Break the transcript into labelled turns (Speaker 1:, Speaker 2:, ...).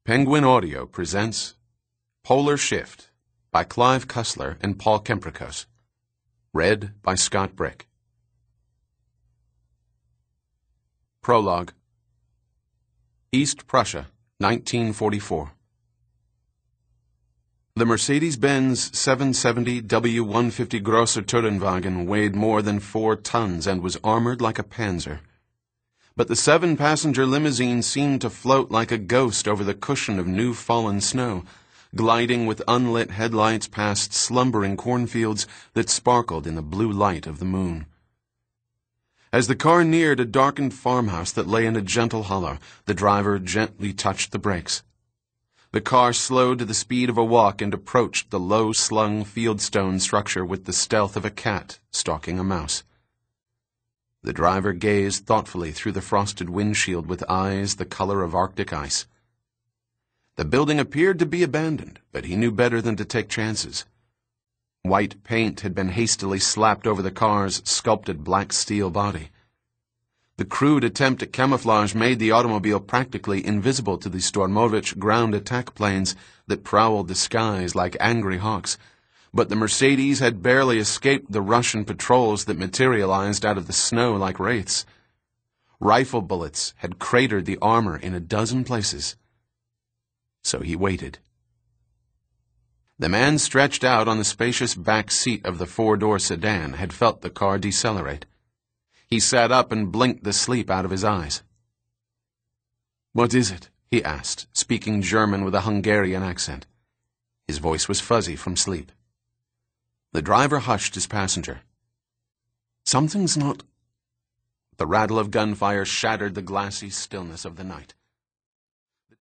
Speaker 1: Penguin Audio presents Polar Shift by Clive Cussler and Paul Kemprikos. Read by Scott Brick. Prologue. East Prussia, 1944. The Mercedes-Benz 770 W150 Grosser Tourenwagen weighed more than 4 tons and was armored like a Panzer. But the 7-passenger limousine seemed to float like a ghost over the cushion of new-fallen snow, gliding with unlit headlights past slumbering cornfields that sparkled in the blue light of the moon. As the car neared a darkened farmhouse that lay in a gentle hollow, the driver gently touched the brakes. The car slowed to the speed of a walk and approached the low-slung fieldstone structure with the stealth of a cat stalking a mouse. The driver gazed thoughtfully through the frosted windshield with eyes the color of Arctic ice. The building appeared to be abandoned, but he knew better than to take chances. White paint had been hastily slapped over the car's sculpted black steel body. The crude attempt at camouflage made the automobile practically invisible to the Stormovich ground attack planes that prowled the skies like angry hawks. But the Mercedes had barely escaped the Russian patrols that materialized out of the snow like wraiths. Rifle bullets had cratered the armor in a dozen places. So he waited. The man stretched out on the spacious back seat of the 4-door sedan had felt the car decelerate. He sat up and blinked the sleep out of his eyes. "What is it?" he asked, speaking German with a Hungarian accent. His voice was fuzzy from sleep. The driver hushed his passenger. "Something's not—" The rattle of gunfire shattered the glassy stillness of the night.